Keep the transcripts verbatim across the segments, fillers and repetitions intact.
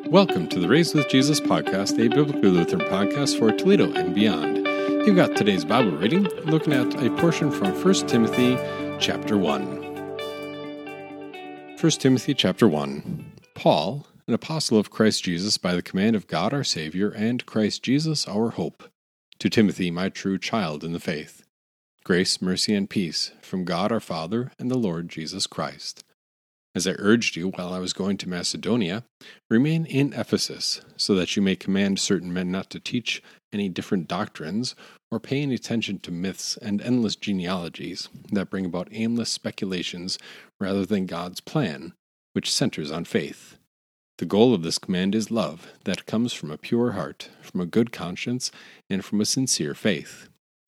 Welcome to the Raised with Jesus podcast, a biblical Lutheran podcast for Toledo and beyond. You've got today's Bible reading, looking at a portion from First Timothy chapter one. First Timothy chapter one. Paul, an apostle of Christ Jesus by the command of God our Savior and Christ Jesus our hope. To Timothy, my true child in the faith. Grace, mercy, and peace from God our Father and the Lord Jesus Christ. As I urged you while I was going to Macedonia, remain in Ephesus, so that you may command certain men not to teach any different doctrines, or pay any attention to myths and endless genealogies that bring about aimless speculations rather than God's plan, which centers on faith. The goal of this command is love that comes from a pure heart, from a good conscience, and from a sincere faith.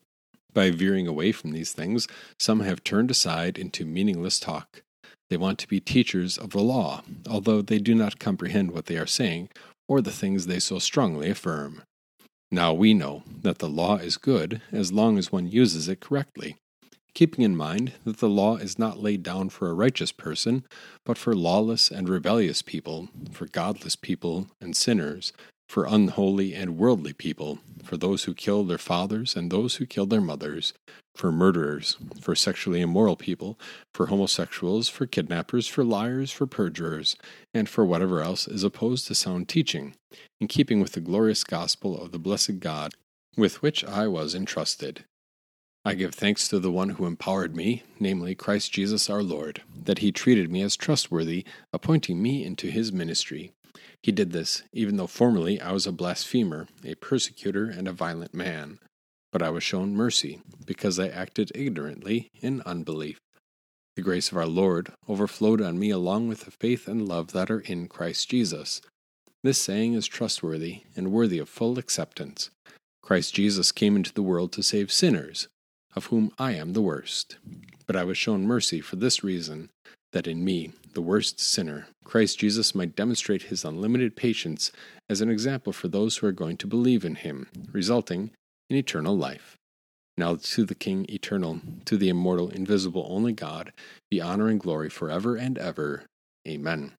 By veering away from these things, some have turned aside into meaningless talk. They want to be teachers of the law, although they do not comprehend what they are saying or the things they so strongly affirm. Now we know that the law is good as long as one uses it correctly, keeping in mind that the law is not laid down for a righteous person, but for lawless and rebellious people, for godless people and sinners, for unholy and worldly people, for those who kill their fathers and those who kill their mothers, for murderers, for sexually immoral people, for homosexuals, for kidnappers, for liars, for perjurers, and for whatever else is opposed to sound teaching, in keeping with the glorious gospel of the blessed God, with which I was entrusted. I give thanks to the one who empowered me, namely Christ Jesus our Lord, that he treated me as trustworthy, appointing me into his ministry. He did this, even though formerly I was a blasphemer, a persecutor, and a violent man. But I was shown mercy, because I acted ignorantly in unbelief. The grace of our Lord overflowed on me along with the faith and love that are in Christ Jesus. This saying is trustworthy and worthy of full acceptance. Christ Jesus came into the world to save sinners, of whom I am the worst. But I was shown mercy for this reason, that in me, the worst sinner, Christ Jesus might demonstrate his unlimited patience as an example for those who are going to believe in him, resulting in eternal life. Now to the King eternal, to the immortal, invisible, only God, be honor and glory forever and ever. Amen.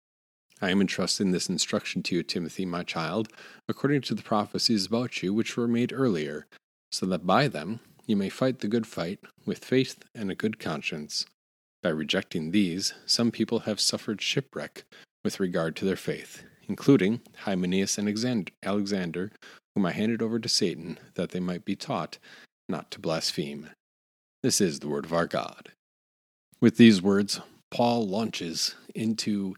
I am entrusting this instruction to you, Timothy, my child, according to the prophecies about you which were made earlier, so that by them you may fight the good fight with faith and a good conscience. By rejecting these, some people have suffered shipwreck with regard to their faith, including Hymenaeus and Alexander, whom I handed over to Satan, that they might be taught not to blaspheme. This is the word of our God. With these words, Paul launches into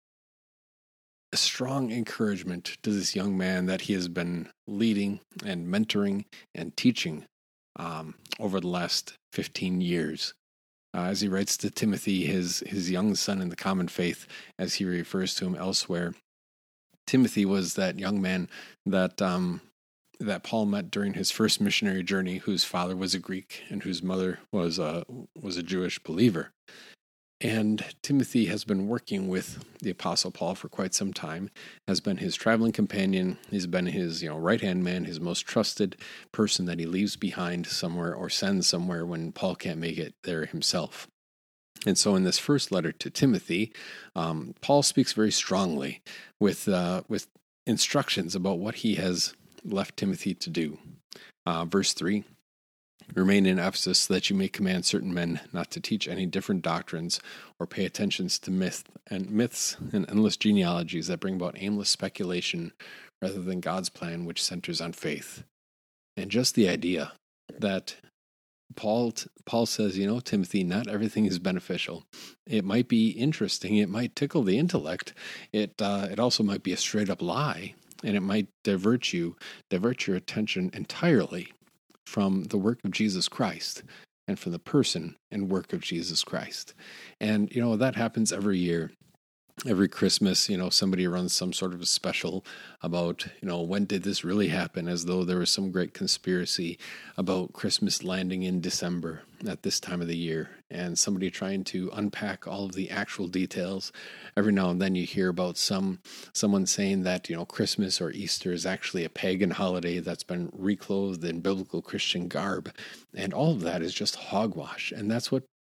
a strong encouragement to this young man that he has been leading and mentoring and teaching um, over the last fifteen years. Uh, as he writes to Timothy, his, his young son in the common faith, as he refers to him elsewhere. Timothy was that young man that um, that Paul met during his first missionary journey, whose father was a Greek and whose mother was a, was a Jewish believer. And Timothy has been working with the Apostle Paul for quite some time, has been his traveling companion, he's been his you know right-hand man, his most trusted person that he leaves behind somewhere or sends somewhere when Paul can't make it there himself. And so in this first letter to Timothy, um, Paul speaks very strongly with uh, with instructions about what he has left Timothy to do. Uh, verse three, remain in Ephesus so that you may command certain men not to teach any different doctrines or pay attention to myth and myths and endless genealogies that bring about aimless speculation rather than God's plan, which centers on faith. And just the idea that Paul Paul says, you know, Timothy, not everything is beneficial. It might be interesting. It might tickle the intellect. It uh, it also might be a straight up lie, and it might divert you, divert your attention entirely from the work of Jesus Christ and from the person and work of Jesus Christ. And, you know, that happens every year. Every Christmas, you know, somebody runs some sort of a special about, you know, when did this really happen, as though there was some great conspiracy about Christmas landing in December at this time of the year, and somebody trying to unpack all of the actual details. Every now and then you hear about some someone saying that, you know, Christmas or Easter is actually a pagan holiday that's been reclothed in biblical Christian garb, and all of that is just hogwash, and that's what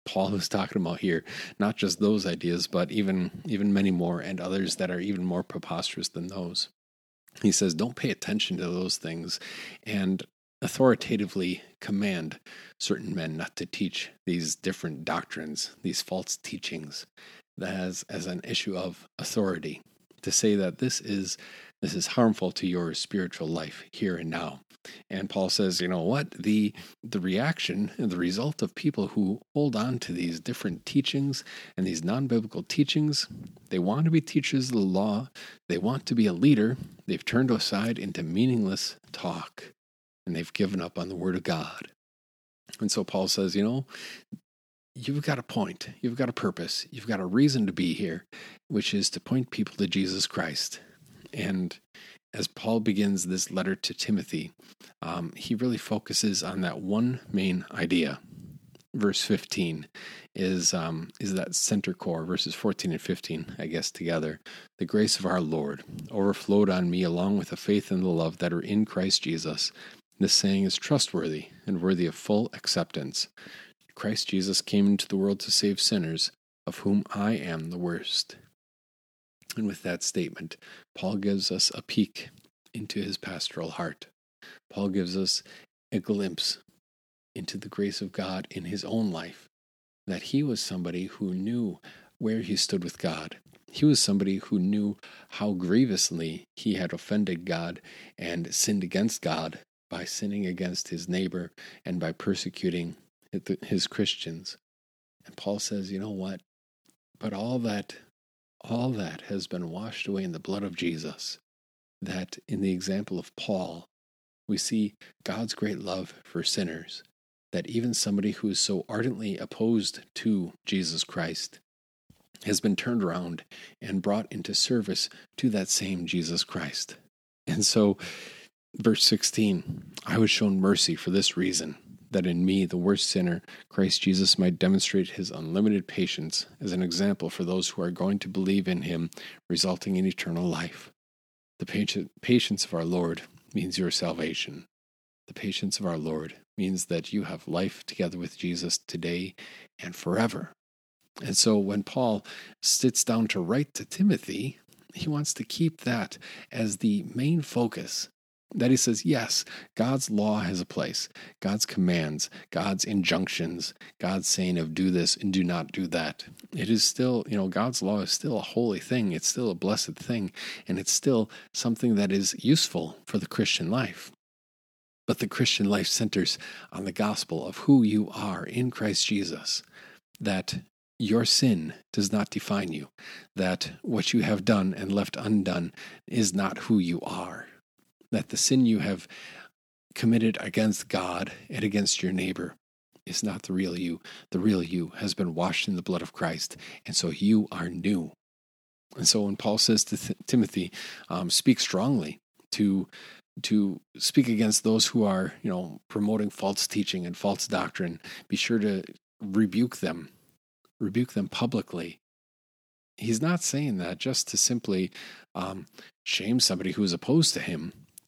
Paul is talking about here. Not just those ideas, but even even many more, and others that are even more preposterous than those. He says, don't pay attention to those things, and authoritatively command certain men not to teach these different doctrines, these false teachings, as as an issue of authority, to say that this is this is harmful to your spiritual life here and now. And Paul says, you know what, the the reaction and the result of people who hold on to these different teachings and these non-biblical teachings, they want to be teachers of the law, they want to be a leader, they've turned aside into meaningless talk, and they've given up on the Word of God. And so Paul says, you know, you've got a point, you've got a purpose, you've got a reason to be here, which is to point people to Jesus Christ. And as Paul begins this letter to Timothy, um, he really focuses on that one main idea. Verse fifteen is um, is that center core, verses fourteen and fifteen, I guess, together. The grace of our Lord overflowed on me along with the faith and the love that are in Christ Jesus. This saying is trustworthy and worthy of full acceptance. Christ Jesus came into the world to save sinners, of whom I am the worst. And with that statement, Paul gives us a peek into his pastoral heart. Paul gives us a glimpse into the grace of God in his own life, that he was somebody who knew where he stood with God. He was somebody who knew how grievously he had offended God and sinned against God by sinning against his neighbor and by persecuting his Christians. And Paul says, you know what? But all that All that has been washed away in the blood of Jesus. That in the example of Paul, we see God's great love for sinners. That even somebody who is so ardently opposed to Jesus Christ has been turned around and brought into service to that same Jesus Christ. And so, verse sixteen, I was shown mercy for this reason, that in me, the worst sinner, Christ Jesus might demonstrate his unlimited patience as an example for those who are going to believe in him, resulting in eternal life. The patience of our Lord means your salvation. The patience of our Lord means that you have life together with Jesus today and forever. And so when Paul sits down to write to Timothy, he wants to keep that as the main focus. That he says, yes, God's law has a place. God's commands, God's injunctions, God's saying of do this and do not do that. It is still, you know, God's law is still a holy thing. It's still a blessed thing. And it's still something that is useful for the Christian life. But the Christian life centers on the gospel of who you are in Christ Jesus. That your sin does not define you. That what you have done and left undone is not who you are. That the sin you have committed against God and against your neighbor is not the real you. The real you has been washed in the blood of Christ, and so you are new. And so when Paul says to Th- Timothy, um, speak strongly to to speak against those who are, you know, promoting false teaching and false doctrine, be sure to rebuke them, rebuke them publicly. He's not saying that just to simply um, shame somebody who is opposed to him,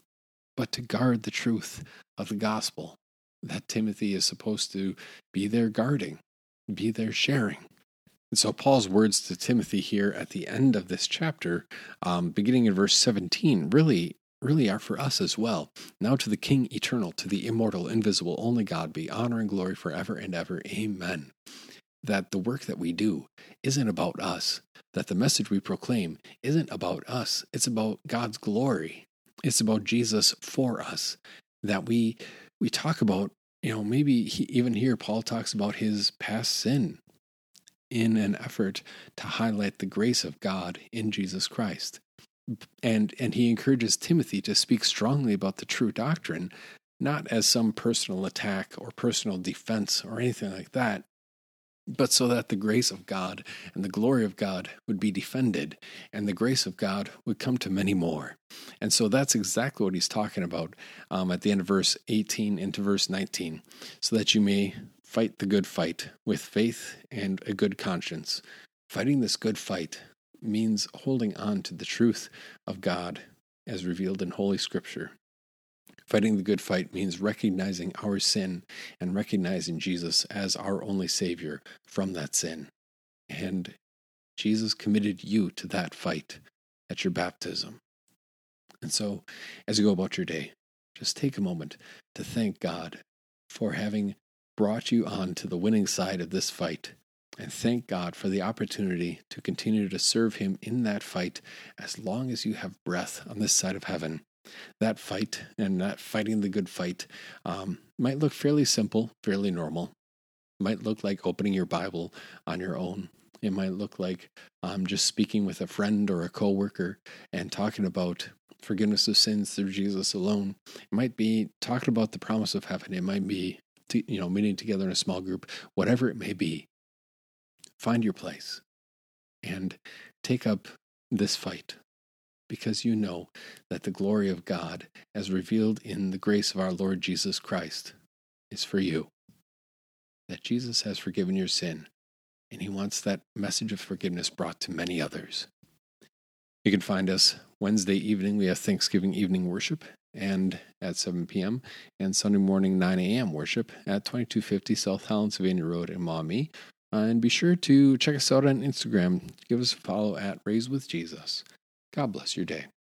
but to guard the truth of the gospel that Timothy is supposed to be there guarding, be there sharing. And so Paul's words to Timothy here at the end of this chapter, um, beginning in verse seventeen, really, really are for us as well. Now to the King eternal, to the immortal, invisible, only God, be honor and glory forever and ever. Amen. That the work that we do isn't about us, that the message we proclaim isn't about us, it's about God's glory. It's about Jesus for us, that we we talk about, you know, maybe he, even here Paul talks about his past sin in an effort to highlight the grace of God in Jesus Christ. And and he encourages Timothy to speak strongly about the true doctrine, not as some personal attack or personal defense or anything like that, but so that the grace of God and the glory of God would be defended, and the grace of God would come to many more. And so that's exactly what he's talking about um, at the end of verse eighteen into verse nineteen, so that you may fight the good fight with faith and a good conscience. Fighting this good fight means holding on to the truth of God as revealed in Holy Scripture. Fighting the good fight means recognizing our sin and recognizing Jesus as our only Savior from that sin. And Jesus committed you to that fight at your baptism. And so, as you go about your day, just take a moment to thank God for having brought you on to the winning side of this fight. And thank God for the opportunity to continue to serve Him in that fight as long as you have breath on this side of heaven. That fight and that fighting the good fight um, might look fairly simple, fairly normal. It might look like opening your Bible on your own. It might look like um, just speaking with a friend or a coworker and talking about forgiveness of sins through Jesus alone. It might be talking about the promise of heaven. It might be, to, you know, meeting together in a small group. Whatever it may be, find your place and take up this fight, because you know that the glory of God, as revealed in the grace of our Lord Jesus Christ, is for you. That Jesus has forgiven your sin, and He wants that message of forgiveness brought to many others. You can find us Wednesday evening. We have Thanksgiving evening worship and at seven p.m. and Sunday morning nine a.m. worship at twenty-two fifty South Holland Sylvania Road in Maumee. Uh, and be sure to check us out on Instagram. Give us a follow at Raised with Jesus. God bless your day.